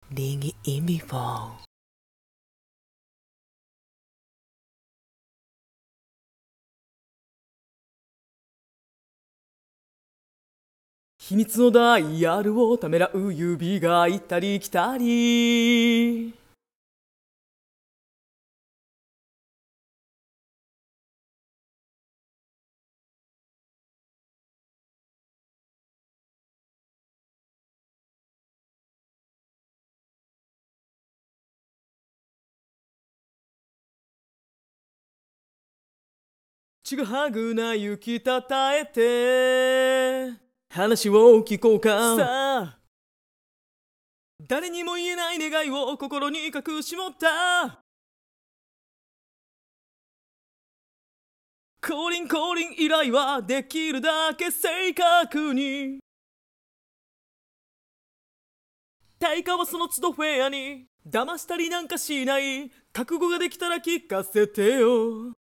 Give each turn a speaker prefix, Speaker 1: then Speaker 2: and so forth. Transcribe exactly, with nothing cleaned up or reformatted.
Speaker 1: Ring in before 秘密のダイヤルをためらう指が行ったり来たりちぐはぐな雪たたえて話を聞こうかさあ誰にも言えない願いを心に隠し持った降臨降臨依頼はできるだけ正確に対価はその都度フェアに騙したりなんかしない覚悟ができたら聞かせてよ